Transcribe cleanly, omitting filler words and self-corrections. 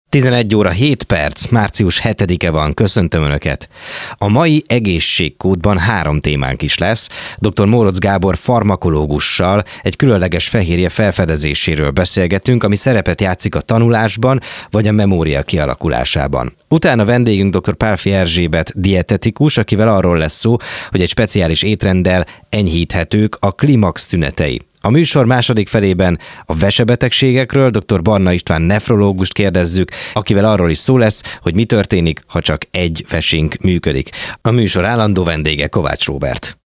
11 óra 7 perc, március 7-e van, köszöntöm Önöket. A mai egészségkódban 3 témánk is lesz. Dr. Mórocz Gábor farmakológussal egy különleges fehérje felfedezéséről beszélgetünk, ami szerepet játszik a tanulásban vagy a memória kialakulásában. Utána vendégünk dr. Pálffy Erzsébet dietetikus, akivel arról lesz szó, hogy egy speciális étrenddel enyhíthetők a klimax tünetei. A műsor második felében a vesebetegségekről dr. Barna István nefrológust kérdezzük, akivel arról is szó lesz, hogy mi történik, ha csak egy vesénk működik. A műsor állandó vendége Kovács Róbert.